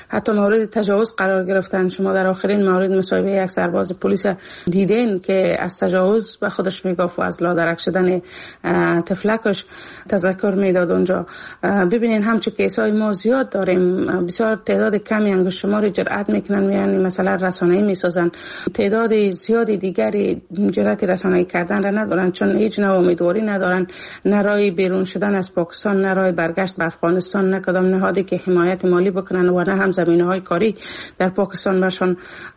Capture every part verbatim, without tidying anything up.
حتی مورد تجاوز قرار گرفتن. شما در آخرین مورد مصاحبه یک سرباز پلیس دیدین که از تجاوز به خودش میگفت و از لادرک شدن طفلکش تذکر میداد اونجا. ببینین همچون کیسای ما زیاد داریم، بسیار تعداد کمی انگشت شمار جرأت میکنن میان مثلا رسانه‌ای میسازن، تعداد زیادی دیگری جرأت رسانه‌ای کردن را ندارن چون هیچ نوع امیدواری ندارن، نه راه بیرون شدن از پاکستان، نه راه برگشت به افغانستان، نه کدام نهادی که حمایت مالی بکنن و نه هم زمینه‌های کاری در پاکستان برشان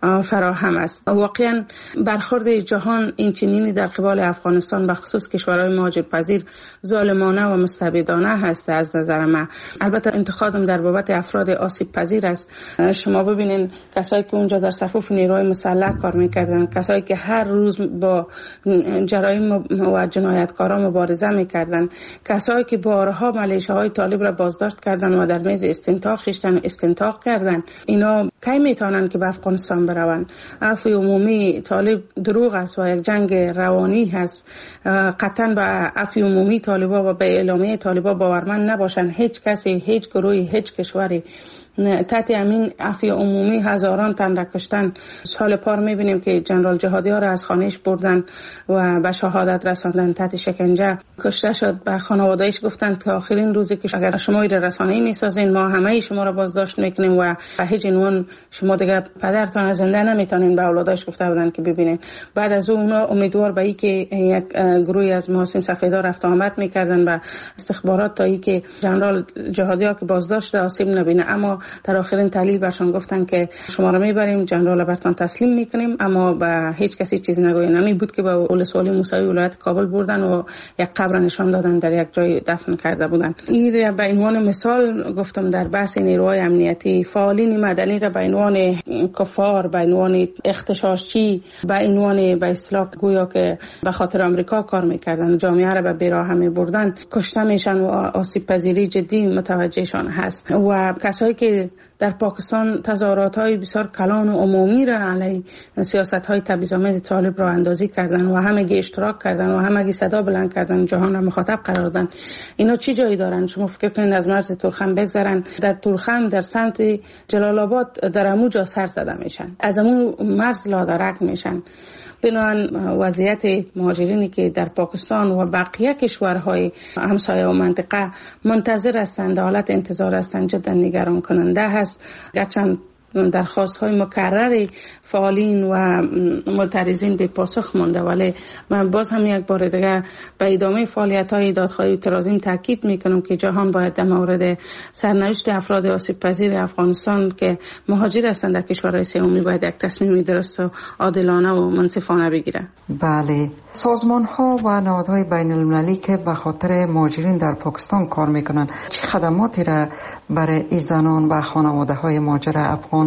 فراهم است. واقعا برخورد جهان این چنینی در قبال افغانستان به خصوص کشورهای مهاجرپذیر ظالمانه و مستبدانه هست از نظر من. البته انتقادم در بابت افراد آسیب پذیر است. شما ببینین کسایی که اونجا در صفوف نیروی مسلح کار میکردن، کسایی که هر روز با جرایم و جنایتکاران مبارزه میکردن، کسایی که بارها ملیشه‌های طالب را بازداشت کردن و در میز استنتاق ششتن استنتاق کردن، اینا کی میتونن که به افغانستان بروند؟ عفو عمومی طالب دروغ است و یک جنگ روانی هست. قطعا به عفو عمومی طالبا و به اعلامیه طالبا باورمند نباشن. هیچ کسی، هیچ گروهی، هیچ کشوری تحت امین عفو عمومی هزاران تن را کشتن. سال پار میبینیم که جنرال جهادی ها را از خانهش بردن و به شهادت رساندن، تحت شکنجه کشته شد. به خانواده‌اش گفتن که آخرین روزی که اگر شما این رسانه‌ای میسازین ما همه شما را بازداشت میکنیم و به هیچ عنوان شما دیگه پدرتان زنده نمیتونین. به اولادش گفته بودن که ببینین. بعد از اون اونا امیدوار به این که یک گروهی از محسن سفیدار رفت آمد میکردن به استخبارات تا اینکه جنرال جهادی ها که بازداشت آسیب نبینه، اما در آخرین تحلیل برشان گفتن که شما را میبریم جنرال برتان تسلیم میکنیم اما به هیچ کسی چیز نگوین. نمی بود که به ولسوالی موسوی ولایت کابل بردن و یک قبر نشان دادن در یک جای دفن کرده بودن. این به عنوان مثال گفتم در بحث نیروهای امنیتی. فعالین مدنی را به عنوان کفار، به عنوان اغتشاشچی، به عنوان به اصطلاح گویا که به خاطر آمریکا کار میکردن، جامعه را به بیراه میبردن، کشته میشن و آسیب پذیری جدی متوجهشان هست. و کسایی که در پاکستان تظاهرات‌های بسیار کلان و عمومی را علیه سیاست‌های تبعیض‌آمیز طالب را اندازی کردن و همگی اشتراک کردن و همگی صدا بلند کردن، جهان را مخاطب قرار دادن. اینا چی جایی دارن؟ شما فکر کنید از مرز تورخم بگذرن، در تورخم در سمت جلال آباد در اموجا سر زده میشن، از امو مرز لادرک میشن. بنابراین وضعیت مهاجرینی که در پاکستان و بقیه کشورهای همسایه و منطقه منتظر هستند، حالت انتظار هستند، جدا نگران کننده هست. گرچه درخواست های مکرر فعالین و معترضین به پاسخ مانده، ولی من باز هم یک بار دیگه به ادامه فعالیت های دادخواهی اعتراضی تاکید میکنم که جهان باید در مورد سرنوشت افراد آسیب پذیر افغانستان که مهاجر هستند در کشورهای سومی باید یک تصمیم درست و عادلانه و منصفانه بگیره. بله، سازمان ها و نهادهای بین المللی که به خاطر مهاجرین در پاکستان کار میکنن چه خدماتی را برای این زنان و خانواده های مهاجر افغان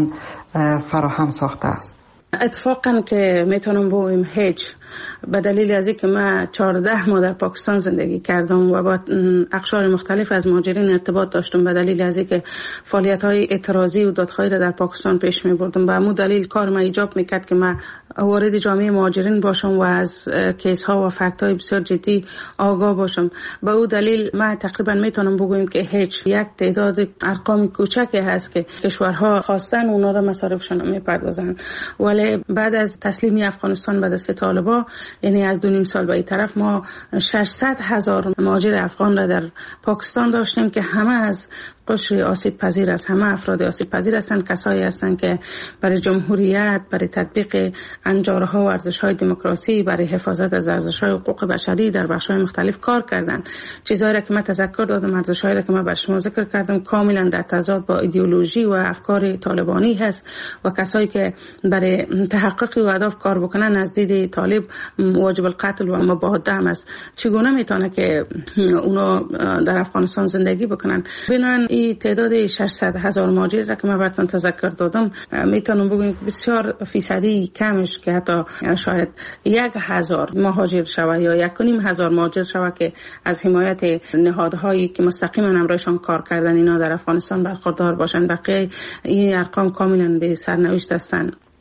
فراهم ساخته است؟ اتفاقا که میتونم بگویم هیچ، به دلیل از اینکه من چهارده ماه در پاکستان زندگی کردم و با اقشار مختلف از مهاجرین ارتباط داشتم، به دلیل از اینکه فعالیت‌های اعتراضی و دادخواهی را در پاکستان پیش می‌بردم، به همون دلیل کار ما ایجاب می‌کرد که من وارد جامعه مهاجرین باشم و از کیس‌ها و فکت‌های بسیار جدی آگاه باشم. به اون دلیل من تقریبا میتونم بگویم که هیچ، یک تعداد ارقام کوچکی هست که کشورها خواستن اونا را مصارفشون میپردازن، ولی بعد از تسلیمی افغانستان به دست طالبان، یعنی از دو نیم سال به این طرف، ما ششصد هزار مهاجر افغان را در پاکستان داشتیم که همه از قشر آسیب پذیر است، همه افراد آسیب پذیر هستند، کسایی هستند که برای جمهوریت، برای تطبیق انجارها و ارزش‌های دموکراسی، برای حفاظت از ارزش‌های حقوق بشری در بخش‌های مختلف کار کردند. چیزایی را که من تذکر دادم، ارزش‌هایی را که من بر شما ذکر کردم، کاملا در تضاد با ایدئولوژی و افکار طالبانی هست و کسایی که برای تحقق اهداف کار بکنن از دید طالب واجب القتل و مباهات هم است. چگونه میتونه که اونا در افغانستان زندگی بکنن؟ بنابراین این تعداد ششصد هزار مهاجر را که من براتون تذکر دادم، میتونم بگم که بسیار فیصدی کمش که حتی شاید یک هزار مهاجر شوه یا یک و نیم هزار مهاجر شوه که از حمایت نهادهایی که مستقیما همراهشان کار کردن اینا در افغانستان برخوردار باشن. بقیه این ارقام کاملا به سرنوشت هستند.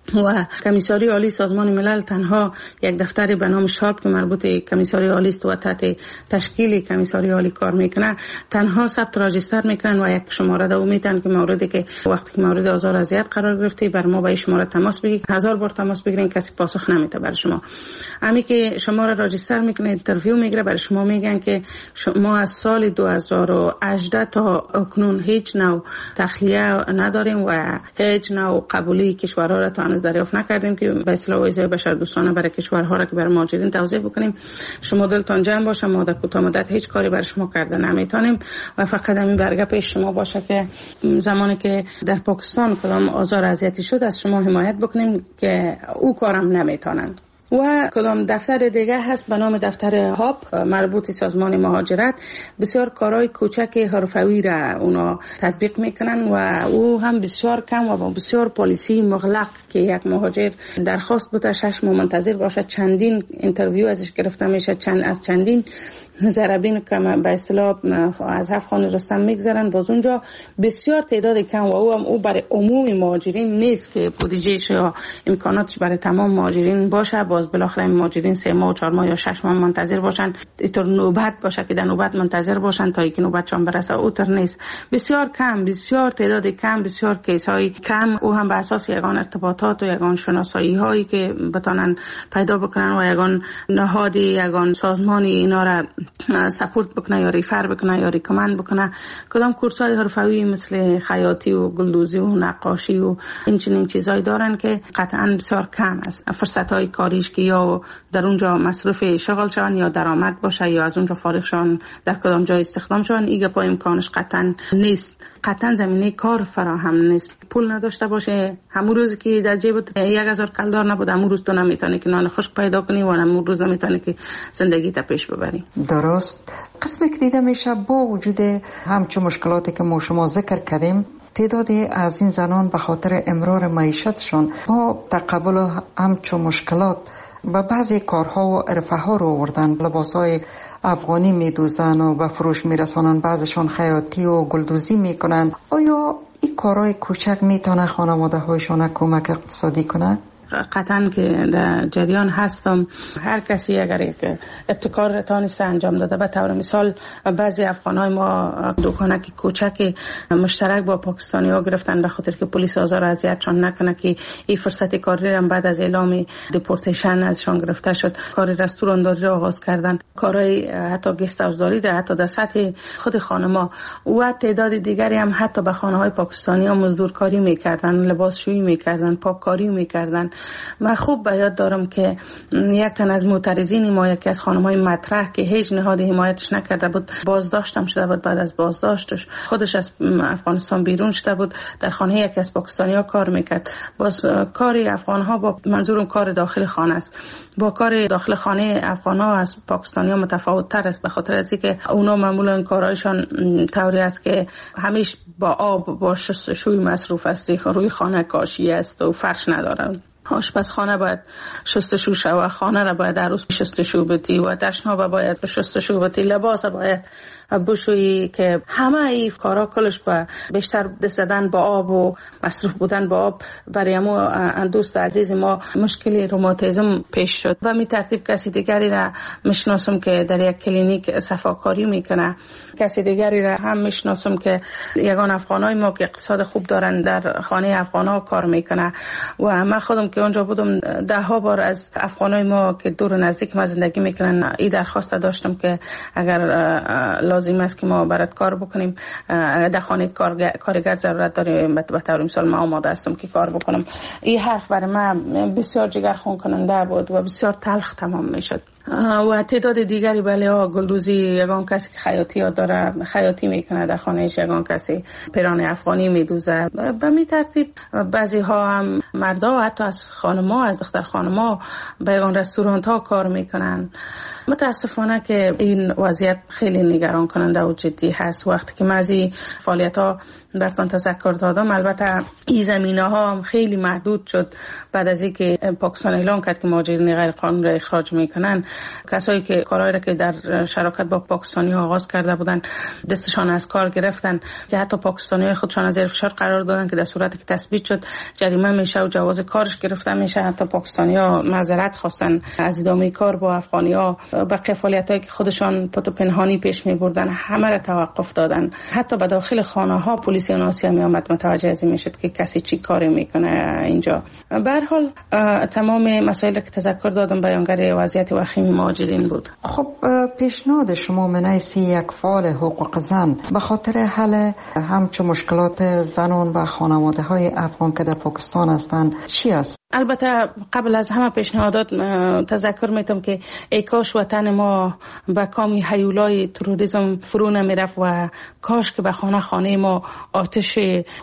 و کمیساری عالی سازمان ملل تنها یک دفتر به نام شارپ که مربوط کمیساری عالی است و تحت تشکیل کمیساری عالی کار میکنه تنها ثبت راجستر میکنن و یک شماره دو میتن که موردی که وقتی که مورد آزار اذیت قرار گرفته بر ما به شماره تماس بگیرید. هزار بار تماس بگیرین کسی پاسخ نمیده بر شما. امی که شما را راجستر میکنه اینترویو میگیره بر شما میگن که ما از سال دو هزار و هجده تا اکنون هیچ نوع تخلیه نداریم و هیچ نوع قبولی کشورها را تا هنوز دریافت نکردیم که به اصطلاح ویزای بشردوستانه برای کشورها را که برای مهاجرین توزیع بکنیم. شما دلتان جمع باشه، ما در کوتاه مدت هیچ کاری برای شما کرده نمیتونیم و فقط همین برگه پیش شما باشه که زمانی که در پاکستان کدام آزار اذیتی شد از شما حمایت بکنیم که او کارم نمیتونن. و کدام دفتر دیگه هست به نام دفتر هاب مربوط سازمان مهاجرت. بسیار کارهای کوچک حرفوی را اونا تطبیق میکنن و او هم بسیار کم و بسیار پالیسی مغلق که یک مهاجر درخواست بوده شش ماه منتظر باشه، چندین اینترویو ازش گرفته میشه، چند از چندین ضربین که به اصطلاح از هفت خانه رستم میگذرن باز اونجا بسیار تعداد کم و او هم او برای عموم مهاجرین نیست که بودجهش یا امکاناتش برای تمام مهاجرین باشه. باز بالاخره مهاجرین سه ماه و چهار ماه یا شش ماه منتظر باشن، اینطور نوبت باشه که در نوبت منتظر باشن تا اینکه نوبتشان برسه، اوتر نیست. بسیار کم، بسیار تعداد کم، بسیار کیس های کم. او هم به اساس یگان ارتباطات و یگان شناسایی هایی که بتانن پیدا بکنن و یگان نهادی یگان سازمانی اینا را سپورت بکنه یا ریفر بکنه یا ریکمند بکنه. کدام کورس های حرفوی مثل خیاطی و گلدوزی و نقاشی و این چنین چیزایی دارن که قطعا بسیار کم است. فرصت های کاریش که یا در اونجا مصرف شغل شون یا درآمد باشه یا از اونجا فارغ شون در کدام جای استخدام شون، ایگه پای امکانش قطعا نیست. قطعا زمینه کار فراهم نیست. پول نداشته باشه، همون روز که در جیبت یک هزار کلدار نبود، همون روز تو نمیتونی که نان خشک پیدا کنی و همون روز نمیتونی که زندگی تا پیش ببری. درست. قسمی که دیده میشه با وجود همچون مشکلاتی که ما شما ذکر کردیم، تعدادی از این زنان به خاطر امرار معیشتشون با تقبل همچون مشکلات و بعضی کارها و عرفه ها رو آوردن. لباسای افغانی میدوزن و به فروش میرسانن، بعضشون خیاطی و گلدوزی میکنن. آیا این کارهای کوچک میتونه خانواده هایشون کمک اقتصادی کنه؟ قطعا که در جریان هستم. هر کسی اگر یک ابتکار تانسته انجام داده، به طور مثال بعضی افغانای ما دکانک کوچک مشترک با پاکستانی ها گرفتن به خاطر که پلیس آزار و اذیتشان نکنه که این فرصت کاری هم بعد از اعلام دیپورتیشن ازشان گرفته شد کار رستورانداری را آغاز کردن. کارهای حتی گست هاوسداری در حتی در سطح خود خانما و تعداد دیگری هم حتی به خانه های پاکستانی ها مزدورکاری میکردن، لباسشویی میکردن، پاککاری میکردن. من خوب به یاد دارم که یک تن از معترضین ما، یکی از خانم‌های مطرح که هیچ نهاد حمایتش نکرده بود، بازداشتم شده بود. بعد از بازداشتش خودش از افغانستان بیرون شده بود، در خانه یکی از پاکستانی‌ها کار میکرد. باز کاری افغان‌ها با منظورم کار داخل خانه است، با کار داخل خانه افغان‌ها از پاکستانی‌ها متفاوت تر است، به خاطر از اینکه اونا معمولا کارایشان طوری است که همیشه با آب با شستشوی مصروف است، روی خانه کاشی است و فرش ندارن. آشپزخانه باید شستشو شود، خانه را باید عروس شستشو بدی و دشنا باید به شستشو بدی، لباس باید بشویی، که همه این کارا کلش با بیشتر دست زدن با آب و مصروف بودن با آب برای ما دوست عزیز ما مشکلی روماتیسم پیش شد. و می ترتیب کسی دیگری را میشناسم که در یک کلینیک صفاکاری میکنه، کسی دیگری را هم میشناسم که یگان افغانای ما که اقتصاد خوب دارن در خانه افغانا کار میکنه. و من خودم که اونجا بودم ده ها بار از افغانای ما که دور و نزدیک ما زندگی میکنن این درخواست داشتم که اگر لازم است که ما برات کار بکنیم، در خانه کارگر ضرورت داریم، به طور مثال ما آماده هستم که کار بکنم. این حرف برای من بسیار جگرخون کننده بود و بسیار تلخ تمام میشد. و تعداد دیگری بله ها گلدوزی، یگان کسی که خیاطی ها داره خیاطی میکنه در خانهش، یگان کسی پیران افغانی میدوزه. به می ترتیب بعضی ها هم مردا حتی از خانما، از دختر خانما به یگان رستورانت ها کار میکنن. متاسفانه که این وضعیت خیلی نگران کننده و جدی هست. وقتی که من از این فعالیت ها براتون تذکر دادم، البته این زمینه ها هم خیلی محدود شد بعد از اینکه پاکستان اعلام کرد که مهاجرین غیر قانونی را اخراج میکنن. کسایی که کارهایی را که در شراکت با پاکستانی ها آغاز کرده بودن دستشان از کار گرفتن که حتی پاکستانی های خودشان از زیر فشار قرار دادن که در صورتی که تثبیت شد جریمه میشه و جواز کارش گرفته میشه. حتی پاکستانی ها معذرت خواستن از ادامه کار با افغانی ها و فعالیت هایی که خودشان پت و پنهانی پیش می بردن همه را توقف دادن. حتی به داخل خانه ها پلیس ناصیه می آمد متوجه از این میشد که کسی چی کاری میکنه اینجا. به هر حال تمام مسائلی که تذکر دادم بیانگر وضعیت وخیم مهاجرین بود. خب پیشنهاد شما منیسی یک فعال حقوق زن به خاطر حل همچه مشکلات زنان و خانواده های افغان که در پاکستان هستند چی است؟ البته قبل از همه پیشنهادات تذکر میتم که ای کاش وطن ما به کامی هیولای تروریسم فرو نمیرفت و کاش که به خانه خانه ما آتش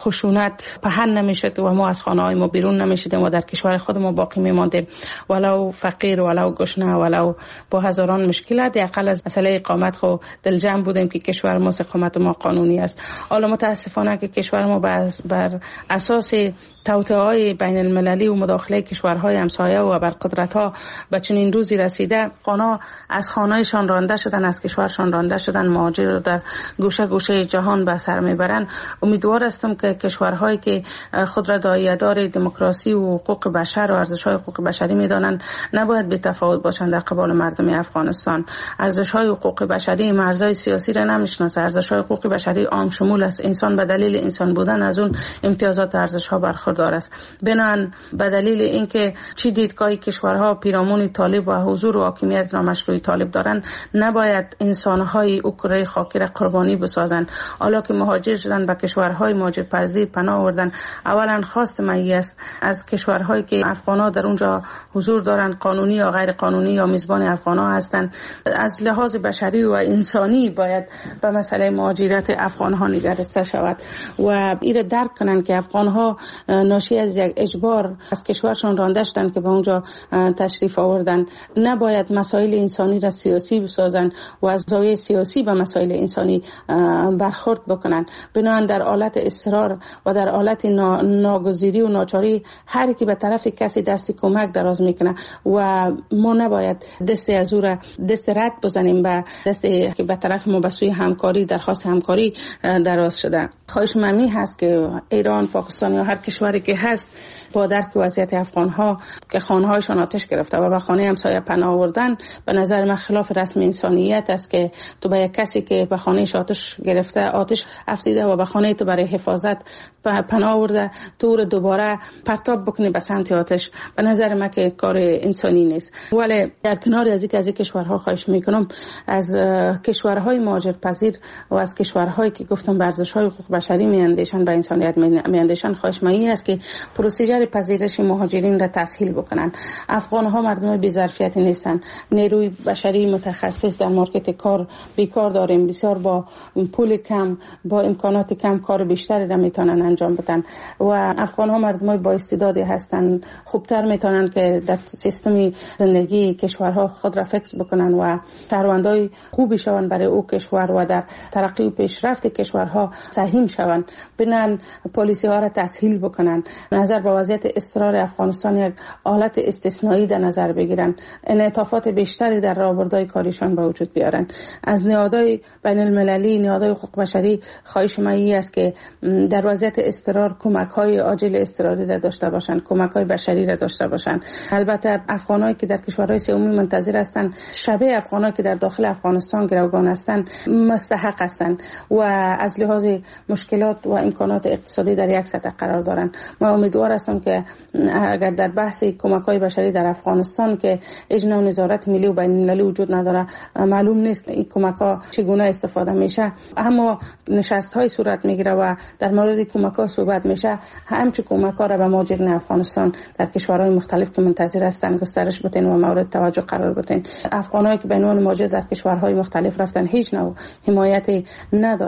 خشونت پهن نمیشد و ما از خانه های ما بیرون نمیشدیم و در کشور خود ما باقی میماندیم، ولو فقیر ولو گشنه ولو با هزاران مشکلات. اقل از مسئله اقامت خو دل جمع بودیم که کشور ما اقامت ما قانونی است. حالا متاسفانه که کشور ما بر اساس توطئه‌های بین المللی و مداخله کشورهای همسایه و بر قدرت‌ها به چنین روزی رسیده، قانا از خانه‌شان رانده شدن، از کشورشان رانده شدن، مهاجر رو در گوشه گوشه جهان به سر میبرن. امیدوار هستم که کشورهایی که خود را داعیه‌دار دموکراسی و حقوق بشر و ارزش‌های حقوق بشری می‌دانند نباید بی‌تفاوت باشند در قبال مردم افغانستان. ارزش‌های حقوق بشری مرزهای سیاسی را نمی‌شناسه. ارزش‌های حقوق بشری عام شمول است. انسان به دلیل انسان بودن از اون امتیازات ارزش‌ها برخوردار است. بنابراین به دلیل اینکه چی دیدگاهی کشورها پیرامون طالب و حضور و حاکمیت نامشروع طالب دارن نباید انسان‌های اوکراین خاکی را قربانی بسازند. حالا که مهاجر شدن به کشورهای مهاجرپذیر پناه آوردن، اولا خواست من است از کشورهایی که افغان‌ها در اونجا حضور دارند، قانونی یا غیر قانونی یا میزبان افغان‌ها هستند، از لحاظ بشری و انسانی باید به مسئله مهاجرت افغان‌ها نگرسته شود و این درک کنند که افغان‌ها ناشی از یک اجبار از کشورشان رانده شدند که به اونجا تشریف آوردن. نباید مسائل انسانی را سیاسی بسازن و از زاویه سیاسی به مسائل انسانی برخورد بکنن. بنابراین در حالت اصرار و در حالت ناگزیری و ناچاری هر کی به طرف کسی دست کمک دراز میکنه و ما نباید دست از او را دست رد بزنیم به دست که به طرف ما به سوی همکاری درخواست همکاری دراز شده. خواهش من هست که ایران، پاکستان یا هر کشوری که هست با درک وضعیت افغان‌ها که خانه‌هایشان آتش گرفته و به خانه همسایه پناه آوردن، به نظر من خلاف رسم انسانیت است که تو به یک کسی که به خانه‌اش آتش گرفته آتش افزیده و به خانه تو برای حفاظت پناه آورده تو رو دوباره پرتاب بکنی به سمت آتش. به نظر من که کار انسانی نیست. ولی در کنار از اینکه از این کشورها خواهش میکنم از کشورهای مهاجرپذیر و از کشورهایی که گفتم به ارزش‌های حقوق بشری میاندیشن به انسانیت میاندیشن خواهش من این است که پروسیجر پذیرش مهاجرین را تسهیل بکنن. افغان‌ها مردم بی‌ظرفیتی نیستن. نیروی بشری متخصص در مارکت کار بیکار داریم. بسیار با پول کم با امکانات کم کار بیشتری را میتونن انجام بدن و افغان‌ها مردمای با استعدادی هستن. خوبتر میتونن که در سیستم زندگی کشورها خود را فکس بکنن و شهروندای خوبی شون برای او کشور و در ترقی و پیشرفت کشورها سهم شون. بنان پالیسی ها را تسهیل بکنن. نظر به وضعیت اضطرار افغانستان یک حالت استثنایی در نظر بگیرن. انعطافات بیشتری در راهبردهای کاریشان به وجود بیارن. از نهادهای بین المللی، نهادهای حقوق بشری خواهش من این است که در وضعیت اضطرار کمک‌های عاجل اضطراری را داشته باشند، کمک‌های بشری را داشته باشند. البته افغانایی که در کشورهای سومی منتظر هستند شبیه افغانایی که در داخل افغانستان گروگان هستند مستحق هستند و از لحاظ مشکلات و امکانات اقتصادی در یک سطح قرار دارند. ما امیدوار هستم که اگر در بحث کمک‌های بشری در افغانستان که اجنا و نظارت ملی و بین‌المللی وجود نداره، معلوم نیست که این کمک‌ها چگونه استفاده میشه، اما نشست‌های صورت میگیره و در مورد کمک‌ها صحبت میشه. همچون کمک‌ها را به مهاجرین افغانستان در کشورهای مختلف که منتظر هستند گسترش بدین و مورد توجه قرار بدین. افغانایی که به عنوان مهاجر در کشورهای مختلف رفتن هیچ نوع حمایتی ندارن.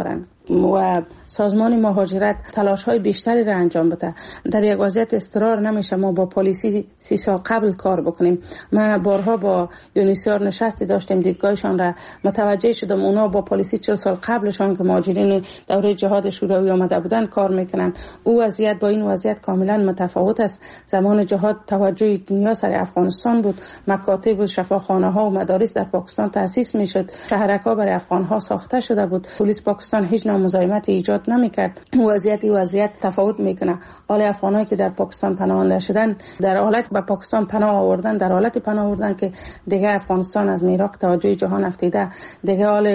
و سازمان مهاجرت تلاش های بیشتری را انجام بده. در یک وضعیت اضطرار نمیشه ما با پلیسی سی سال قبل کار بکنیم. ما بارها با یونیسیار نشستی داشتیم، دیدگاهشان را متوجه شدم. اونا با پلیسی چهل سال قبلشان که مهاجرین دوره جهاد شوروی آمده بودن کار میکنن. او وضعیت با این وضعیت کاملا متفاوت است. زمان جهاد توجه دنیا سر افغانستان بود، مکاتب و شفاخانه ها و مدارس در پاکستان تأسیس میشد، شهرک‌ها برای افغان ها ساخته شده بود. پلیس پاکستان هیچ نوع مزاحمت ایجاد نمیکرد. وضعیت وضعیت تفاوت میکنه. حال افغانایی که در پاکستان پناهنده شدن در حالت به پاکستان پناه آوردن، در حالت پناه آوردن که دیگه افغانستان از میراق توجه جهان افتیده، دیگه حال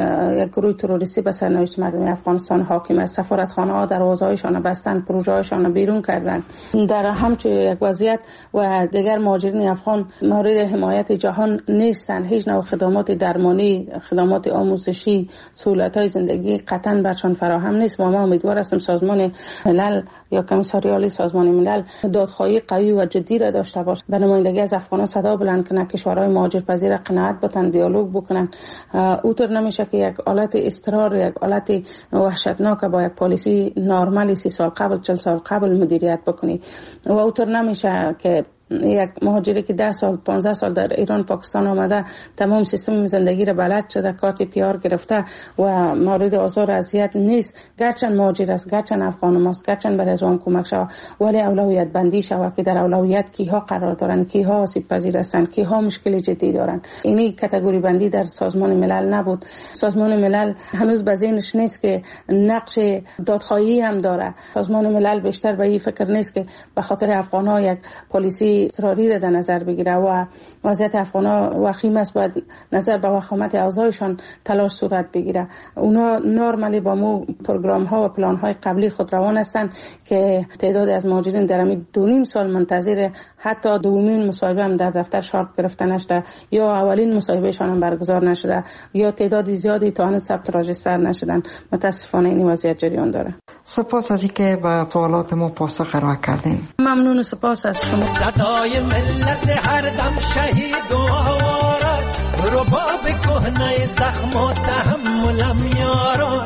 یک گروه تروریستی به سرنوشت مردم افغانستان حاکم است. سفارتخانه ها دروازه‌هایشان بستن، پروژه هایشان بیرون کردن. در همچنین یک وضعیت و دیگر مهاجرین افغان مورد حمایت جهان نیستند. هیچ نوع خدمات درمانی، خدمات آموزشی، سهولت‌های زندگی قطعاً برشان فراهم نیست. ما امیدوار هستیم سازمان ملل یا کمیساری عالی سازمان ملل دادخواهی قوی و جدی را داشته باشه، به نمایندگی از افغانان صدا بلند کنه، کشورهای مهاجرپذیر قناعت بتن، دیالوگ بکنن. اوطور نمیشه که یک حالت اضطرار، یک حالت وحشتناک با یک پالیسی نرمالی سی سال قبل، چهل سال قبل مدیریت بکنی. و اوطور نمیشه که یک مهاجری که ده سال پانزده سال در ایران پاکستان آمده، تمام سیستم زندگی را بلد شده، کارت پی آر گرفته و مورد آزار اذیت نیست، گرچند مهاجر است، گرچند افغان ماست، گرچند برای از آن کمک شود، ولی اولویت بندی شود که در اولویت کیها قرار دارند، کیها آسیب پذیر هستند، کیها مشکل جدی دارند. اینی کاتگوری بندی در سازمان ملل نبود. سازمان ملل هنوز به ذهنش نیست که نقش دادخواهی هم داره. سازمان ملل بیشتر به این فکر نیست که به خاطر افغان‌ها یک پلیسی اضطراری را در نظر بگیره و وضعیت افغان‌ها وخیم است، باید نظر به وخامت اوضاعشان تلاش صورت بگیره. اونا نرمالی با مو پروگرام ها و پلان های قبلی خود روان هستند که تعداد از مهاجرین در همین دو نیم سال منتظر حتی دومین مصاحبه هم در دفتر شارپ گرفته نشده، یا اولین مصاحبهشان هم برگزار نشده، یا تعداد زیادی تا هنوز ثبت راجستر نشدن. متاسفانه این وضعیت جریان داره. سپاس از اینکه به سوالات ما پاسخ ارائه کردین. ممنون و سپاس از شما. صدای ملت هر دم شهید و آوارد، رباب کهنه زخم و تحملم یاران،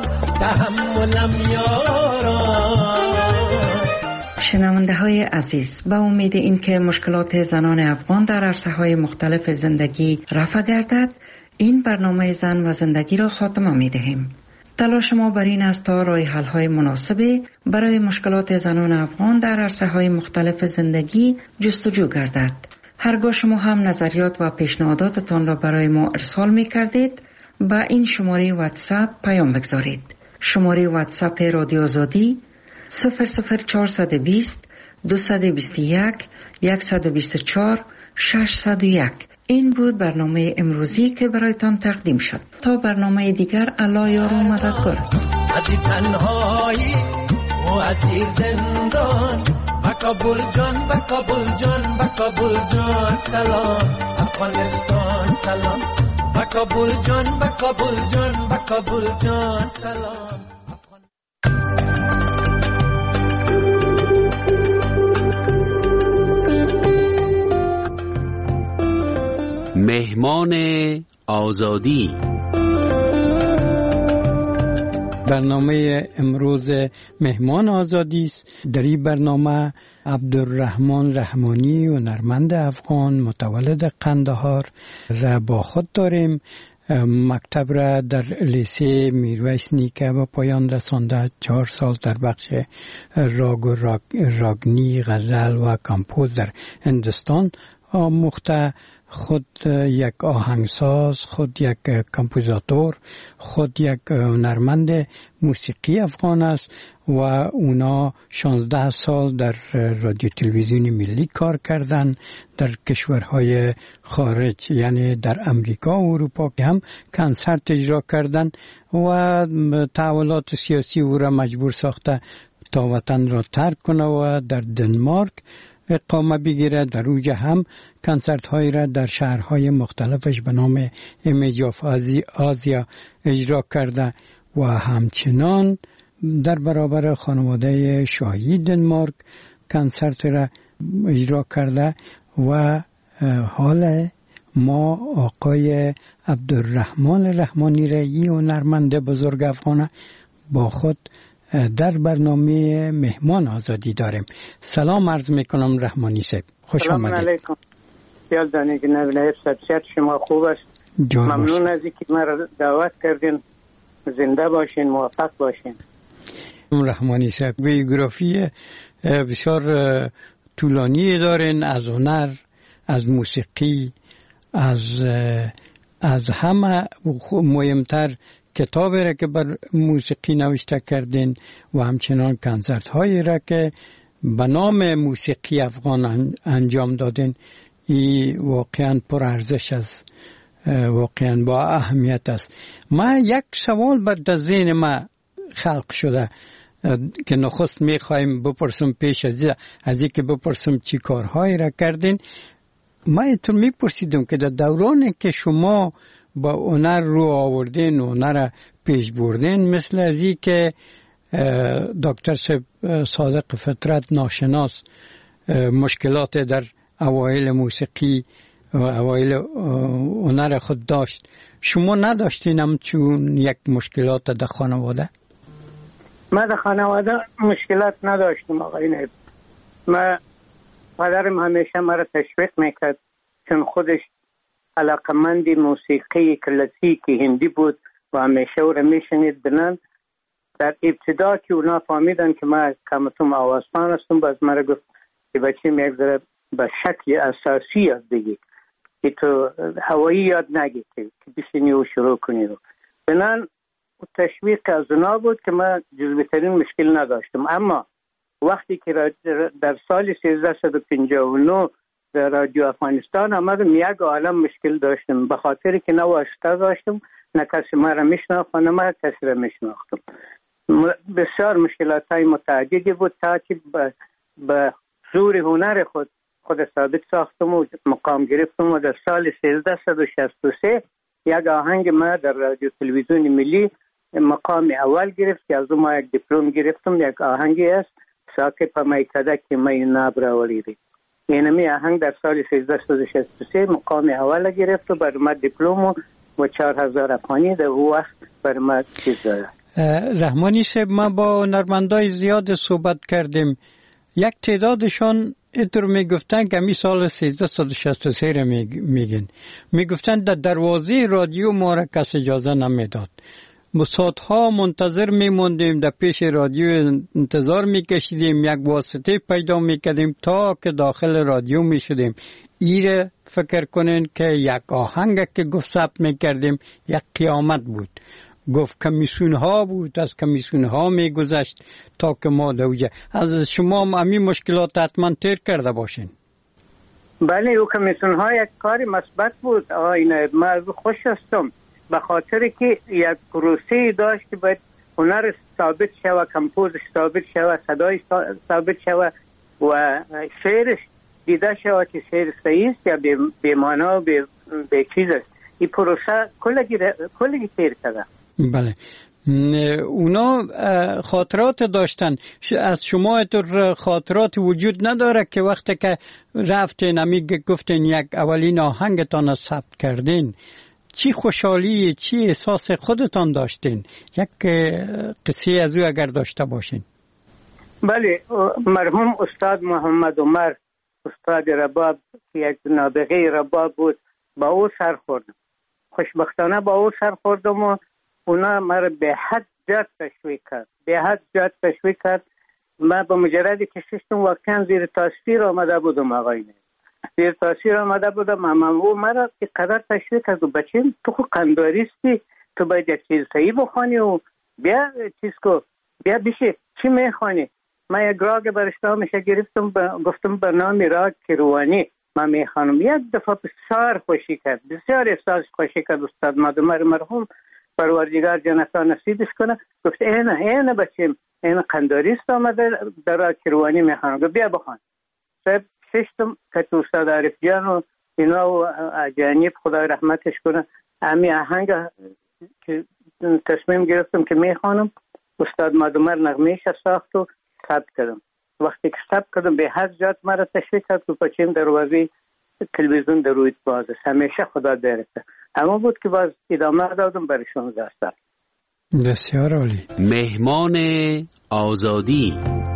تحملم یاران. شنونده های عزیز، با امید اینکه مشکلات زنان افغان در عرصه های مختلف زندگی رفع گردد، این برنامه زن و زندگی را خاتمه می دهیم. تلاش ما بر این است تا راه حل های مناسبی برای مشکلات زنان افغان در عرصه های مختلف زندگی جستجو گردد. هرگاه شما هم نظریات و پیشنهاداتتان را برای ما ارسال می کردید، با این شماره واتساپ پیام بگذارید. شماره واتساپ رادیو آزادی صفر صفر چهارصد و بیست دویست و بیست و یک صد و بیست و چهار ششصد و یک. این بود برنامه امروزی که برایتان تقدیم شد. تا برنامه دیگر، الله یار و مددگار. از این تنهایی و از این زندان، با کابل جان، با کابل جان، با کابل جان سلام افغانستان سلام، با کابل جان، با کابل جان، با کابل جان سلام. مهمان آزادی. برنامه امروز مهمان آزادی است. در این برنامه عبدالرحمن رحمانی و هنرمند افغان متولد قندهار را با خود داریم. مکتب را در لیسه میرویس نیکه به پایان رسانده. چهار سال در بخش راگ و راگ، راگنی، غزل و کمپوز در هندوستان آموخته. خود یک آهنگساز، خود یک کمپوزاتور، خود یک هنرمند موسیقی افغان است و اونا شانزده سال در رادیو تلویزیون ملی کار کردن. در کشورهای خارج یعنی در امریکا و اروپا که هم کنسرت اجرا کردن و تحولات سیاسی او را مجبور ساخته تا وطن را ترک کنه و در دنمارک اقامه بگیره. در اوجه هم کنسرت هایی را در شهرهای مختلفش به نام ایمیج آف آزیا اجرا کرده و همچنان در برابر خانواده شاهی دنمارک کنسرت را اجرا کرده. و حال ما آقای عبدالرحمن رحمانی را، این هنرمند بزرگ افغان، با خود در برنامه مهمان آزادی داریم. سلام عرض میکنم رحمانی صاحب، خوش آمدید. سلام علیکم. یاد دانید که نبیل صحت شما خوب است. ممنون از اینکه ما را دعوت کردین. زنده باشین، موفق باشین. رحمانی صاحب بیوگرافی بسیار طولانی دارین، از هنر، از موسیقی، از از همه مهمتر کتابی را که بر موسیقی نوشته کردین و همچنان کنسرت‌هایی را که به نام موسیقی افغان انجام دادین. این واقعا پر ارزش است، واقعا با اهمیت است. ما یک سوال بر ذهن ما خلق شده که نخست میخوایم بپرسم، پیش از از اینکه بپرسم چی کارهایی را کردین. ما اینطور میپرسیدم که در دورانی که شما با هنر رو آوردین، هنر پیش بردین، مثل از این که دکتر صادق فطرت ناشناس مشکلات در اوایل موسیقی و اوایل هنر خود داشت، شما نداشتین همچون یک مشکلات در خانواده؟ ما در خانواده مشکلات نداشتیم آقای نایب. ما پدرم همیشه مرا تشویق میکرد، چون خودش علاقمند موسیقی کلاسیک هندی بود و همیشه او را میشنید. بنان در ابتدا که اونا فهمیدن که ما کمتون آوازخوان هستم، باز مرا گفت که بچیم یک ذره به شکل اساسی یاد بگی، که تو هوایی یاد نگی که بشینی و شروع کنی. رو بنان تشویق از اونا بود که ما جزبی مشکل نداشتم. اما وقتی که در سال سیزده پنجاه و نه در رادیو افغانستان آمدم، یک عالم مشکل داشتم، به خاطر که نه واسطه داشتم، نه کسی ما را میشناخت و نه ما کسی را میشناختم. بسیار مشکلات های متعددی بود تا که به زور هنر خود خود ثابت ساختم و مقام گرفتم و در سال سیزده شصت و سه یک آهنگ ما در رادیو تلویزیون ملی مقام اول گرفت که از ما یک دیپلم گرفتم. یک آهنگی است ساکه پمای کده که می نابرا ولیدی. اینمی آهنگ در سال سیزده شصت و سه مقام اول گرفت و بر ما دیپلم و چهار هزار افغانی در او وقت بر ما چیز داد. رحمانی صاحب، ما با هنرمندای زیاد صحبت کردیم. یک تعدادشان اینطور میگفتن که می سال سیزده شصت و سه را میگن، میگفتن در دروازه رادیو ما را کس اجازه نمیداد. ساعتها منتظر میموندیم، در پیش رادیو انتظار میکشیدیم، یک واسطه پیدا میکردیم تا که داخل رادیو میشدیم. ایره فکر کنین که یک آهنگ که گفت ثبت میکردیم یک قیامت بود. گفت کمیسیون ها بود، از کمیسیون ها میگذشت تا که ما دوجه. از شما همین مشکلات حتما تیر کرده باشین. بله، او کمیسیون ها یک کاری مثبت بود. آینه ما از خوش هستم، به خاطر که یک پروسه داشت که باید هنر ثابت شود، کمپوزش ثابت شود، صدای ثابت شود و شعرش دیده شود که شعر صحیح است یا بی معنا و بی چیز است. این پروسه کلگی تیر کرده. بله، اونا خاطرات داشتن. از شما اینطور خاطرات وجود نداره که وقتی که رفتین نمیگه گفتین یک اولین آهنگتان ثبت کردین، چی خوشحالی، چی احساس خودتان داشتین؟ یک قصه از او اگر داشته باشین. بله، مرحوم استاد محمد عمر، استاد رباب که یک نابغه رباب بود، با او سر خوردم. خوشبختانه با او سر خوردم و اونا مرا به حد زیاد تشویق کرد، به حد زیاد تشویق کرد. من با مجردی که ششتم واقعا زیر تاثیر آمده بودم آقای زیر تاثیر آمده بودم. اما او مرا که قدر تشویق کرد و بچین تو خود قنداریستی، تو باید یک چیز صحیح بخوانی و بیا چیز کو بیا بشه چی میخوانی. من یک راگ برشته میشه گرفتم، گفتم به نام راگ کیروانی من میخوانم. یک دفعه بسیار خوشی کرد، بسیار احساس خوشی کرد استاد مادمر مرحوم، پروردگار جنتا نصیبش کنه. گفت اینه اینه بچیم، این قنداریست آمده در راگ کیروانی میخوانم. گفت بیا بخوان. صاحب ششتم که استاد عارف جان و اینا و جانیب خدای رحمتش کنه، امی آهنگ که تصمیم گرفتم که میخوانم، استاد مادمر نغمهش ساخت و ثبت کردم. وقتی که ثبت کردم به حد زیاد مرا تشویق کرد که بچیم دروازه تلویزیون در رویت باز است، همیشه خدا دارد. اما بود که باز ادامه دادم برای شانزده سال. بسیار عالی. مهمان آزادی.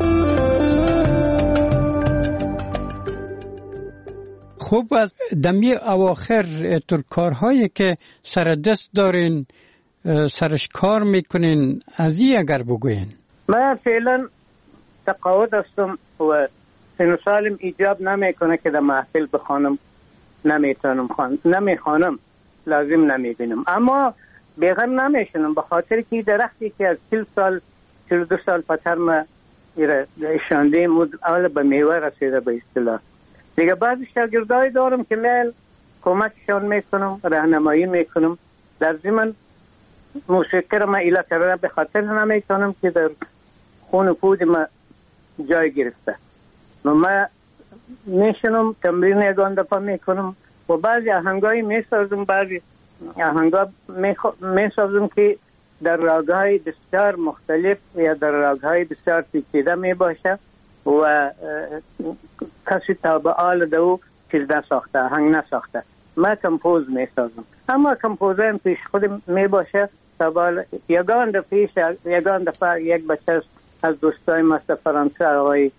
خوب، از دمی اواخر تر کارهایی که سر دست دارین، سرش کار میکنین، از این اگر بگوین. من فعلا تقاعد هستم و سن سالم ایجاب نمیکنه که در محفل بخوانم، نمیتونم خوان نمیخوانم، لازم نمیبینم، اما بیغم نمیشنم به خاطر که درختی که از چهل سال چهل و دو سال پتر ما شانده مود اول به میوه رسیده به اصطلاح. دیگه بعضی شاگردای دارم که میل کمکشان میکنم، راهنمایی میکنم، در ضمن موسیقی را من ایلا کردن به خاطر نمیتونم که در خون و پود ما جای گرفته و من میشنم، تمرین یگان دفعه میکنم و بعضی آهنگایی میسازم، بعضی آهنگا میسازم که در راگهای بسیار مختلف یا در راگهای بسیار پیچیده میباشه و کسی تابع آل دو چیز نساخته، آهنگ نساخته. من کمپوز میسازم، اما کمپوزم پیش خودم میباشه. تابع یگان دفعه پیش یگان دفعه یک بچه از دوستای ما از فرانسه، آقای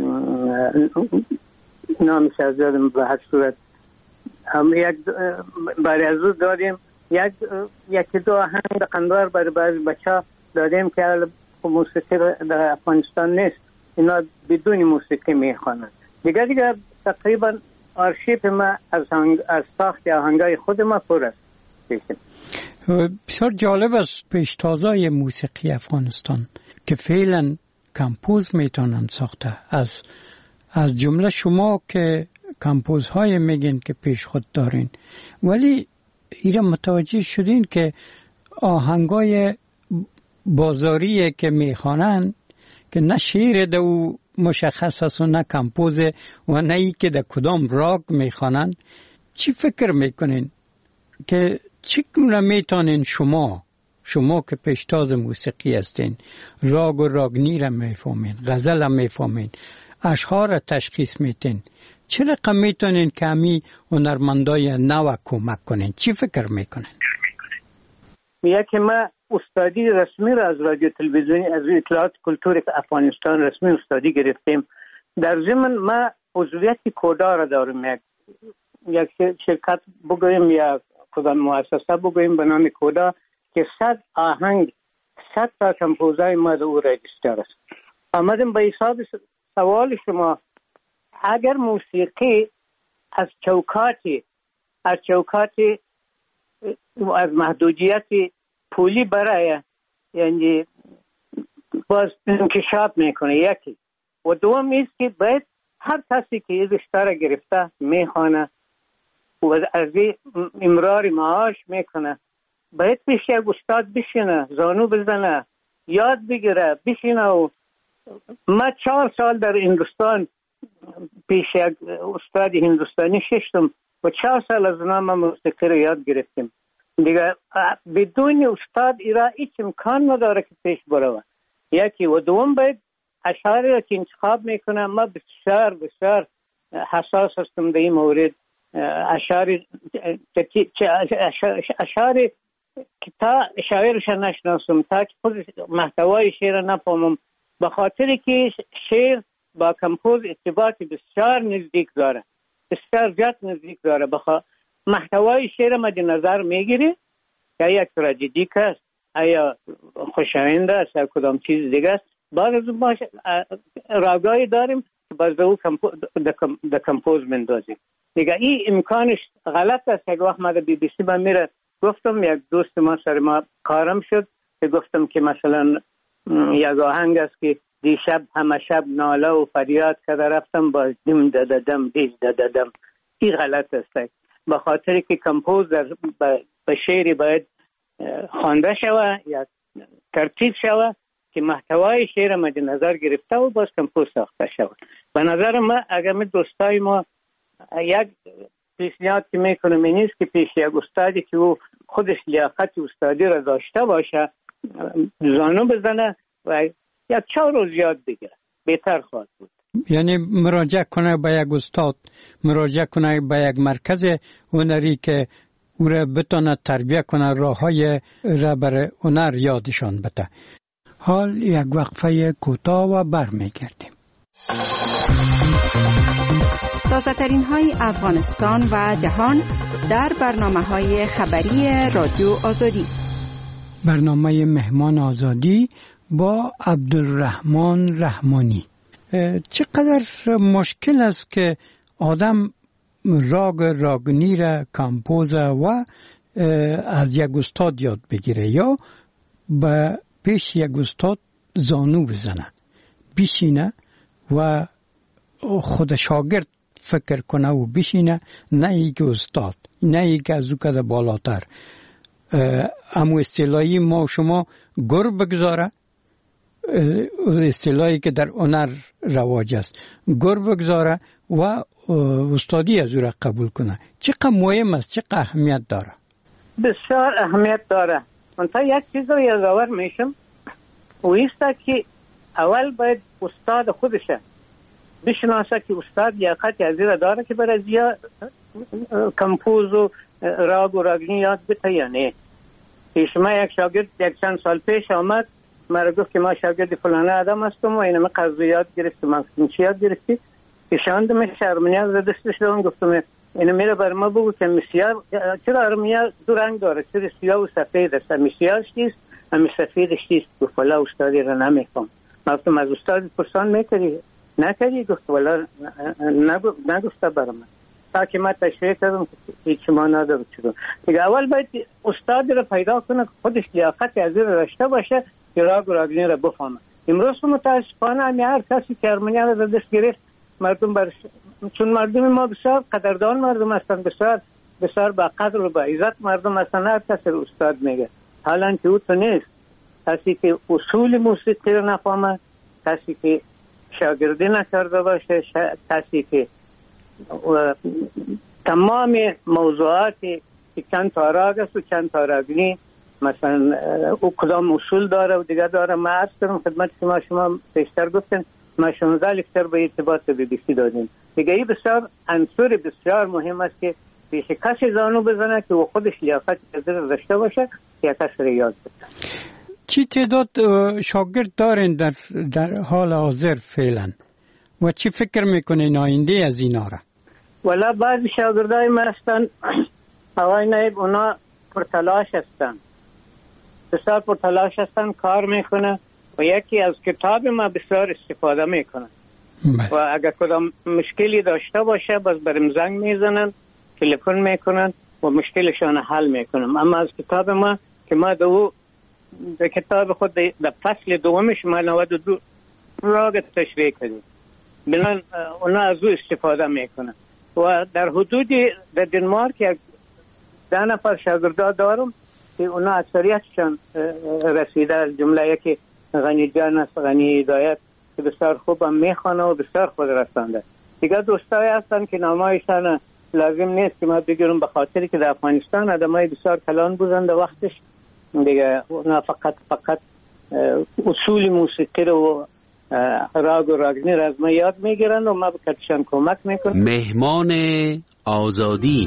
نامش از یادم به هر صورت، هم یک برای از او دادیم یک یکی دو آهنگ قندار برای بعضی بچه دادیم که موسیقی در افغانستان نیست، اینا بدون موسیقی میخوانند. دیگه دیگه تقریبا آرشیف ما از از ساخت آهنگای خود ما پر است. بسیار جالب است پیشتازای موسیقی افغانستان که فعلا کمپوز میتونن ساخته. از از جمله شما که کمپوزهای میگین که پیش خود دارین، ولی ایره متوجه شدین که آهنگای بازاریه که میخوانن که نه شعر دو مشخص است و نه کمپوز و نه ای که در کدام راگ میخوانن. چی فکر میکنین که چگونه میتونین شما شما که پیشتاز موسیقی هستین راگ و راگنی را میفهمین، غزل را میفهمین، اشعار را تشخیص میتین، چه رقم میتونین که همی هنرمندای نو کمک کنین؟ چی فکر میکنین؟ میگه که ما استادی رسمی را از رادیو تلویزیونی از اطلاعات کلتور افغانستان رسمی استادی گرفتیم. در ضمن ما عضویت کودا را داریم، یک یک شرکت بگویم یا کدام مؤسسه بگویم به نام کودا که صد آهنگ صد تا کمپوزای ما در او رجیستر است. آمدیم به حساب سوال شما، اگر موسیقی از چوکاتی از چوکاتی از محدودیت پولی برای یعنی باز انکشاف میکنه، یکی و دوم است که باید هر کسی که این رشته را گرفته میخوانه و از امرار معاش میکنه باید پیش یک استاد بشینه، زانو بزنه، یاد بگیره، بشینه. و ما چهار سال در هندوستان پیش یک استاد هندوستانی ششتم و چهار سال از اونا ما موسیقی رو یاد گرفتیم. دیگه بدون استاد ایرا هیچ امکان نداره که پیش بروه. یکی و دوم باید اشعاری را که انتخاب میکنه، ما بسیار بسیار حساس هستم در این مورد. اشعاری اشعاری که تا شاعرش نشناسم، تا که خود محتوای شعر نفهمم، به خاطر که شعر با کمپوز ارتباط بسیار نزدیک داره، بسیار زیاد نزدیک داره. بخاطر محتوای شعر مد نظر میگیری که یک تراژدی است، یا خوشایند است، یا کدام چیز دیگه است. بعد از ما راگایی داریم که باز او در کمپوز مندازیم. دیگه این امکانش غلط است. یک وقت ما در بی بی سی با میره گفتم، یک دوست ما سر ما کارم شد که گفتم که مثلا یک آهنگ است که دیشب همه شب ناله و فریاد کرده رفتم با دم دددم دیج دددم. این غلط است، به خاطر که کمپوز در به شعری باید خوانده شوه یا ترتیب شوه که محتوای شعر مد نظر گرفته و باز کمپوز ساخته شوه. به نظر ما اگر می دوستای ما یک پیشنهاد که میکنم این نیست که پیش یک استادی که او خودش لیاقت استادی را داشته باشه زانو بزنه و یک چهار روز یاد بگیره، بهتر خواهد بود. یعنی مراجعه کنه به یک استاد، مراجعه کنه به یک مرکز هنری که او را بتونه تربیت کنه، راه های را بر هنر یادشان بده. حال یک وقفه کوتاه و برمیگردیم. تازه ترین های افغانستان و جهان در برنامه های خبری رادیو آزادی. برنامه مهمان آزادی با عبدالرحمن رحمانی. چقدر مشکل است که آدم راگ راگنی را کمپوز و از یک استاد یاد بگیره یا به پیش یک استاد زانو بزنه، بشینه و خود شاگرد فکر کنه و بشینه، نه یک استاد، نه یک از او که بالاتر. امو اصطلاحی ما شما گر بگذاره، اصطلاحی که در هنر رواج است، گر بگذاره و استادی از او را قبول کنه. چقدر مهم است، چقدر اهمیت داره؟ بسیار اهمیت داره. من تا یک چیز رو یادآور میشم، و ایسته که اول باید استاد خودشه بشناسه که استاد لیاقت از این داره که برای زیاد کمپوز و راگ و راگنی یاد بده یا نه. شما یک شاگرد یک چند سال پیش آمد، مرا گفت که ما شاگرد فلانه آدم هستم و اینم قضا یاد گرفتم. من چی یاد گرفتی؟ کشاندم شرمنیاز را دستش دارم، گفتم اینو میره بر ما بگو که مسیار چرا ارمیا دو رنگ داره، چرا سیاه و سفید است، مسیارش چیست و سفیدش چیست؟ گفت والا استادی را نمیفهم. من گفتم از استاد پرسان میکردی؟ نکردی؟ گفت والا نگفته برام. تا که من تشریح کردم هیچ ما نداره. چرا دیگه اول باید استاد را پیدا کنه که خودش لیاقت از این داشته باشه که راگ و راگنی را بفهمه. امروز متاسفانه همین هر کسی که ارمنیا را دست گرفت مردم برش... چون مردم ما بسیار قدردان مردم هستند، بسیار بسیار با قدر و با عزت مردم هستند، هر کسی استاد میگه. حالا که او تو نیست. کسی که اصول موسیقی رو نفهمه، کسی که شاگردی نکرده باشه، ش... کسی که و... تمام موضوعات که چند تا راگ است و چند تا راگنی مثلا او کدام اصول داره و دیگه داره. ما عرض کردم خدمت شما شما پیشتر گفتن ما شانزده لکچر به ارتباط بی بی سی دادیم. دیگه این بسیار عنصر بسیار مهم است که پیش کسی زانو بزنه که او خودش لیاقت داشته باشه یا کسی رو یاد بده. چی تعداد شاگرد دارین در, در حال حاضر فعلا و چی فکر میکنین آینده از اینا را؟ والا بعضی شاگردای ما هستن آقای نایب، اونا پرتلاش هستن، بسیار پرتلاش هستن، کار میکنه و یکی از کتاب ما بسیار استفاده میکنن و اگر کدام مشکلی داشته باشه باز برم زنگ میزنن، تلفن میکنن و مشکلشان حل میکنم. اما از کتاب ما که ما دو در کتاب خود در فصل دومش ما نود و دو راگ تشریح کردیم، بنان اونا از او استفاده میکنن و در حدود در دنمارک یک ده نفر شاگردا دارم که اونا اکثریتشان رسیده، از جمله یکی غنی جان است، غنی هدایت که بسیار خوب هم میخوانه و بسیار خود رسانده. دیگه دوستای هستن که نامایشان لازم نیست که ما بگیرم، به خاطری که در افغانستان آدمای بسیار کلان بودن در وقتش، دیگه اونا فقط فقط اصول موسیقی رو راگ و راگنی را از ما یاد میگیرن و ما به کتشان کمک میکنم. مهمان آزادی.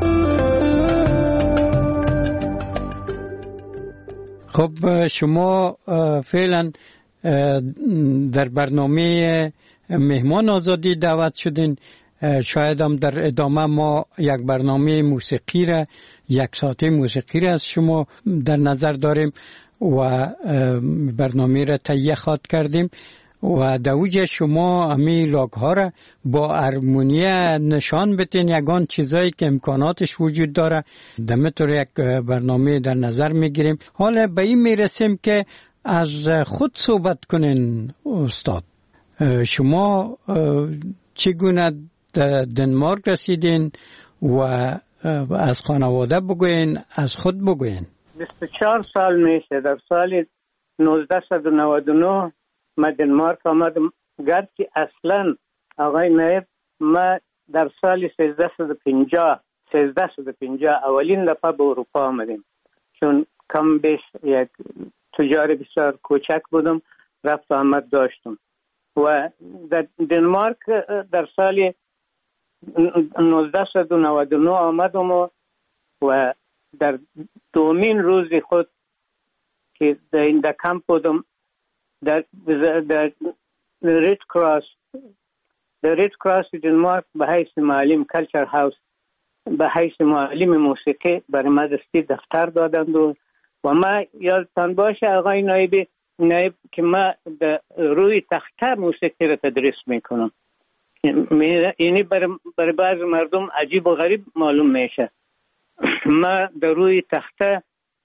خب شما فعلا در برنامه مهمان آزادی دعوت شدین، شاید هم در ادامه ما یک برنامه موسیقی را، یک ساعته موسیقی را از شما در نظر داریم و برنامه را تهیه خواد کردیم و دوجه شما همین راگ ها را با ارمونیه نشان بتین، یگان چیزایی که امکاناتش وجود داره دمتر یک برنامه در نظر میگیریم. حالا به این میرسیم که از خود صحبت کنین استاد. شما چگونه دنمارک رسیدین و از خانواده بگوین، از خود بگوین. بیست و چهار سال میشه، در سال نوزده و نود و نه ما دنمارک آمدم، گرچه اصلا آقای نایب ما در سال سیزده و پنجاه سیزده و پنجاه اولین دفعه به اروپا آمدیم، چون کم بیش یک تجار بسیار کوچک بودم، رفت و آمد داشتم و در دنمارک در سال نوزده و نود و نه آمدم و, و در دومین روز خود که در این در کمپ بودم، در در ریت کراس در ریت کراس دنمارک به حیث معلم کلچر هاوس به حیث معلم موسیقی برای ما دستی دفتر دادند و و ما یادتان باشه آقای نایب نایب که ما روی تخته موسیقی را تدریس میکنم. یعنی برای بعض مردم عجیب و غریب معلوم میشه. ما در روی تخته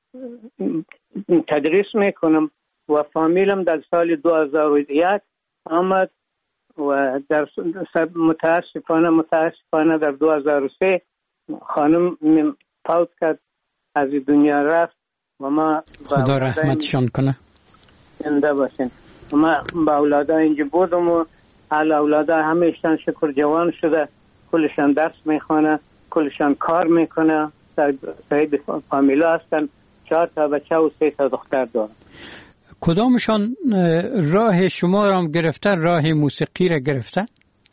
تدریس میکنم و فامیلم در سال دو هزار و یک آمد و در متاسفانه متاسفانه در دو هزار و سه خانم فوت کرد، از دنیا رفت و ما خدا رحمتشان کنه. زنده باشین. ما با اولادا اینجا بودم و حال اولادا همیشتن شکر جوان شده، کلشان درس میخوانه، کلشان کار میکنه، صاحب فامیلا هستن، چهار تا بچه و سه تا دختر دارن. کدامشان راه شما را گرفته، راه موسیقی را گرفته؟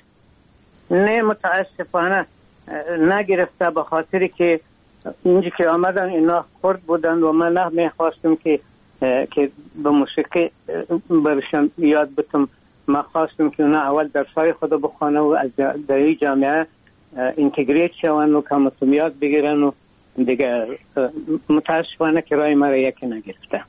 نه متاسفانه نگرفته، به خاطر که اینجا که آمدن اینا خرد بودن و من نه میخواستم که که به موسیقی برشان یاد بتم. من خواستم که اونا اول درسای خود بخوانه و از در این جامعه اینتگریت شون و کمتون یاد بگیرن و دیگه متاسفانه که رای مرا یکی نگرفته.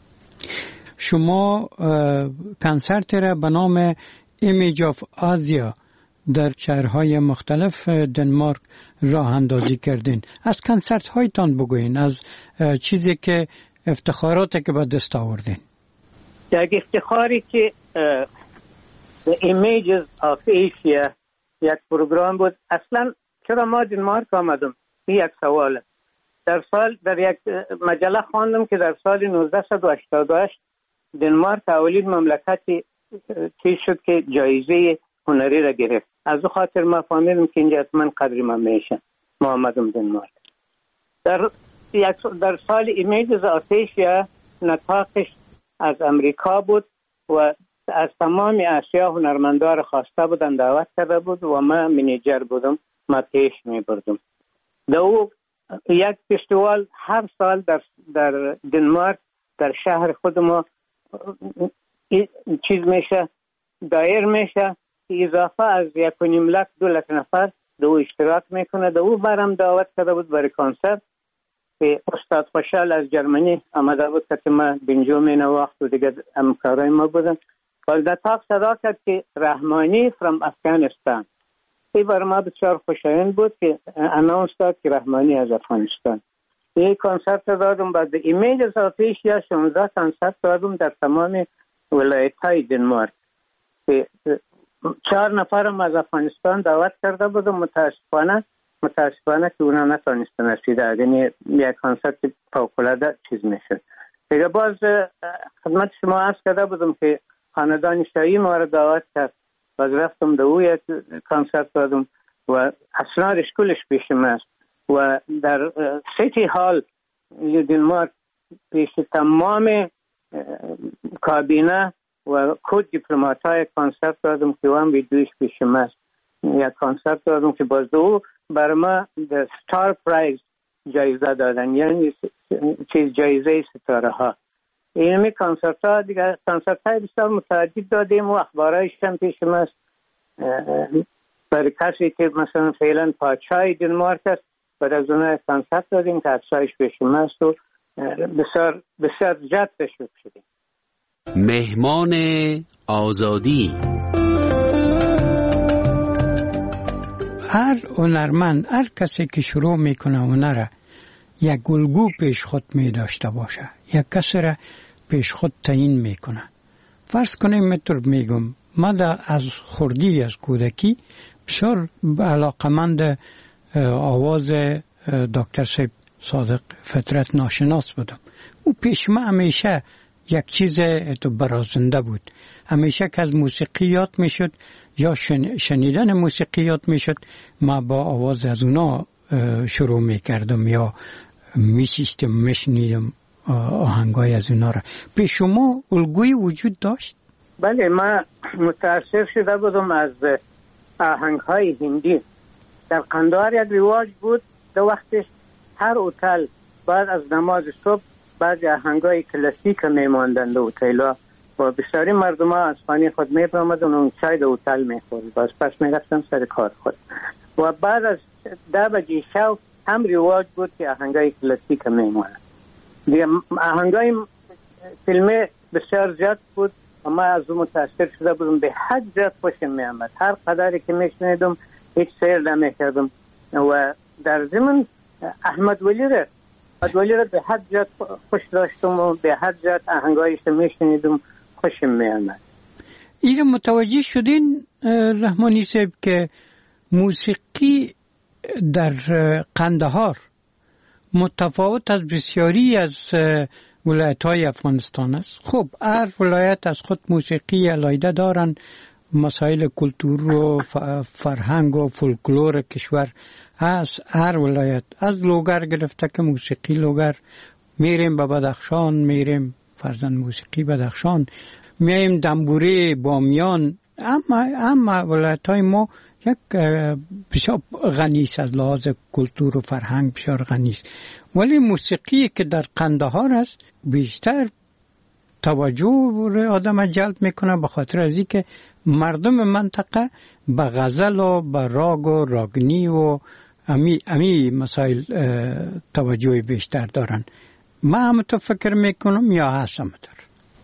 شما کنسرت را به نام ایمیج آف آزیا در شهرهای مختلف دنمارک راه اندازی کردین. از کنسرت هایتان بگوین، از چیزی که افتخاراتی که به دست آوردین. یک افتخاری که The Images of Asia یک پروگرام بود. اصلا چرا ما دنمارک آمدم؟ این یک سواله. در سال در یک مجله خواندم که در سال نوزده و هشتاد و هشت دنمارک اولین مملکتی چیز شد که جایزه هنری را گرفت. از او خاطر ما فهمیدم که اینجا حتما قدری من میشه. ما آمدم دنمارک. در یک در سال ایمیجز آف ایشیا نطاقش از امریکا بود و از تمام آسیا هنرمندا را خواسته بودن، دعوت کرده بود و ما منیجر بودم، ما پیش می بردم. دو یک فستیوال هر سال در در دنمارک در شهر خود ما چیز میشه، دایر میشه، اضافه از یک و نیم لک دو لک نفر دو اشتراک میکنه. دو بارم دعوت کرده بود برای کنسرت که استاد خوشحال از جرمنی آمده بود که ما بنجوم این وقت و دیگه همکارای ما بودن. والدتاق صدا کرد که رحمانی from افغانستان. این برای ما بسیار خوشایند بود که اناونس داد که رحمانی از افغانستان. این کنسرت دادم بعد ایمیجز آف ایشیا شانزده کنسرت دادم در تمام ولایت های دنمارک. چهار نفرم از افغانستان دعوت کرده بودم، متاسفانه متاسفانه که اونا نتونستن رسیده. یعنی یک کنسرت فوق‌العاده چیز میشد. دیگه باز خدمت شما عرض کرده بودم که خاندان شاهی ما را دعوت کرد، باز رفتم دو یک کنسرت دادم و اسناد اشکولش پیشم است و در سیتی هال دنمارک پیش تمام کابینه و کد دیپلمات های کنسرت دادم که هم ویدیوش پیشم است. یک کنسرت دادم که باز دو برای ما در ستار پرایز جایزه دادن، یعنی چیز جایزه ستاره ها. اینمی کنسرت ها دیگه کنسرت های بسیار متعدد دادیم و اخبارایش هم پیشم است. برای کسی که مثلا فعلا پادشاه دنمارک است بعد از اونها کنسرت دادیم که عکسایش پیشم است و بسیار بسیار جد تشویق شدیم. مهمان آزادی. هر هنرمند، هر کسی که شروع میکنه هنر یک الگو پیش خود می داشته باشه، یک کسی را پیش خود تعیین میکنه. فرض کنیم میتر میگم من از خردی از کودکی بسیار علاقمند آواز دکتر صاحب صادق فطرت ناشناس بودم. او پیش من همیشه یک چیز تو برازنده بود. همیشه که از موسیقی یاد میشد یا شنیدن موسیقی یاد میشد، ما با آواز از اونا شروع میکردم یا میشیستم میشنیدم آهنگای از اونا را. به شما الگوی وجود داشت؟ بله، من متاثر شده بودم از آهنگهای هندی. در قندهار یک رواج بود، در وقتش هر هتل بعد از نماز صبح بعد آهنگای کلاسیک میماندن در هتل‌ها و بسیاری مردم ها از خانه خود می‌آمدن و چای در هتل می‌خوردن. باز پس می‌رفتن سر کار خود و بعد از ده بجه شب هم رواج بود که آهنگای کلاسیک میماند. دیگه آهنگای فیلم بسیار زیاد بود و ما از اون متاثر شده بودم، به حد زیاد خوشم می‌آمد. هر قدری که میشنیدم هیچ سیر نمی‌کردم و در ضمن احمد ولی را احمد ولی را به حد زیاد خوش داشتم و به حد زیاد آهنگایش میشنیدم، خوشم می‌آمد. این متوجه شدین رحمانی صاحب که موسیقی در قندهار متفاوت از بسیاری از ولایت‌های افغانستان است؟ خب هر ولایت از خود موسیقی علایده دارن، مسائل کلتور و فرهنگ و فولکلور کشور هست. هر ولایت از لوگر گرفته که موسیقی لوگر، میریم به بدخشان، میریم فرزند موسیقی بدخشان، میایم دنبوری بامیان. اما اما ولایت‌های ما یک بسیار غنی است از لحاظ کلتور و فرهنگ، بسیار غنی است. ولی موسیقی که در قندهار است بیشتر توجه آدم جلب میکنه به خاطر از اینکه مردم منطقه به غزل و به راگ و راگنی و امی امی مسائل توجه بیشتر دارن. ما هم تو فکر میکنم یا هست همطور؟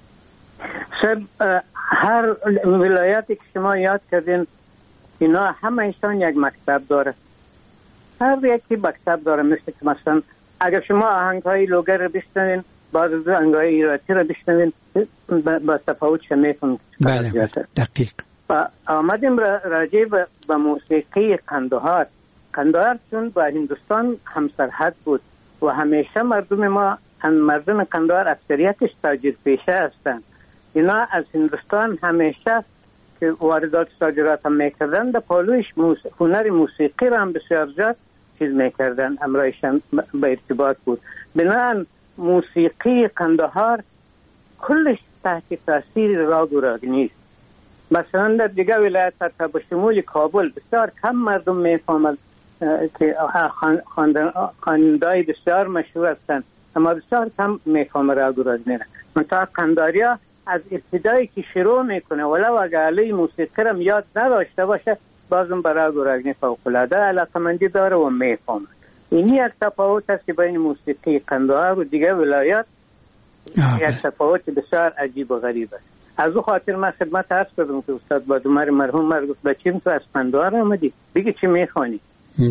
سر هر ولایتی که شما یاد کردین اینا همه ایشان یک مکتب داره، هر یکی مکتب داره. مثل که مثلا اگر شما آهنگ‌های لوگر رو بشنوین، بعض از آهنگ‌های ایراتی رو بشنوین، با تفاوت شمیتون. بله دقیق. و آمدیم راجع به موسیقی قندهار. قندهار چون با هندوستان همسرحد بود و همیشه مردم ما، مردم قندهار اکثریتش تاجر پیشه هستند. اینا از هندوستان همیشه که واردات صادرات هم میکردن، در پالویش موس... هنر موسیقی را هم بسیار زیاد چیز میکردن، امرایشان به ارتباط بود. بنابراین موسیقی قندهار کلش تحت تاثیر راگ و راگنی است. مثلا در دیگه ولایت تا به شمول کابل بسیار کم مردم میفهمند که خواندهای بسیار مشهور هستند، اما بسیار کم میفهمند راگ و راگنی را. منطقه قنداریا از ابتدایی که شروع میکنه ولو اگر علی موسیقی را یاد نداشته باشه، بازم برای گراگنی فوق‌العاده علاقه‌مندی داره و میفهمه. این یک تفاوت است که بین موسیقی قندهار و دیگه ولایات، یک تفاوت بسیار عجیب و غریب است. از او خاطر من خدمت عرض کردم که استاد بادومر مرحوم مرد گفت بچیم تو از قندهار آمدی، بگی چی میخوانی؟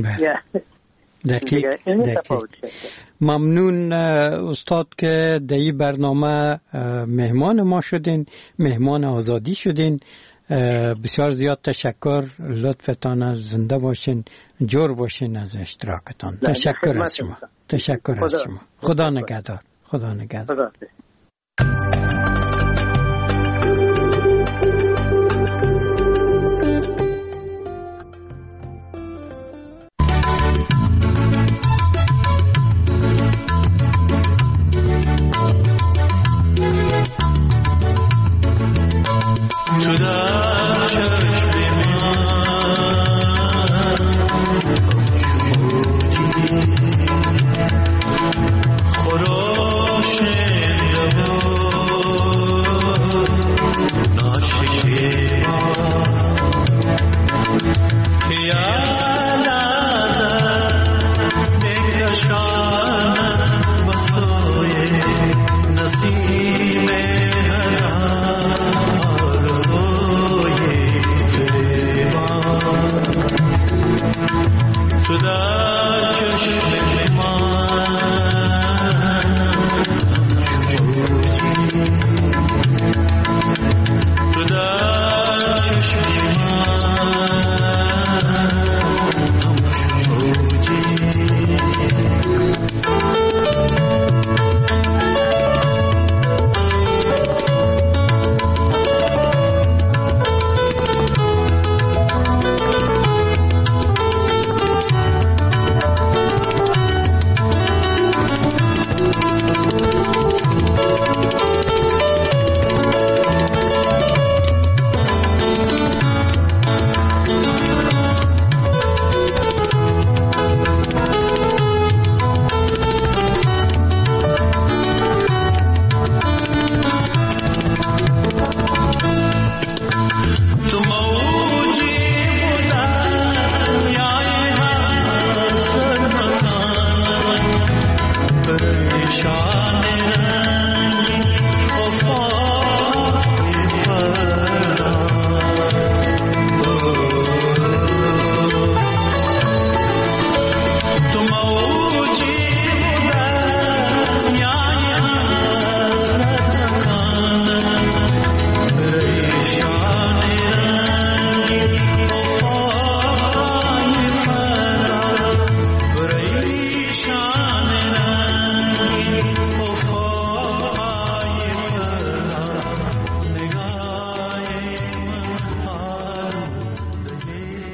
دقیق دقیق. ممنون استاد که در این برنامه مهمان ما شدین، مهمان آزادی شدین. بسیار زیاد تشکر، لطفتان از زنده باشین، جور باشین از اشتراکتان. تشکر از شما، تشکر از شما. خدا نگهدار. خدا نگهدار.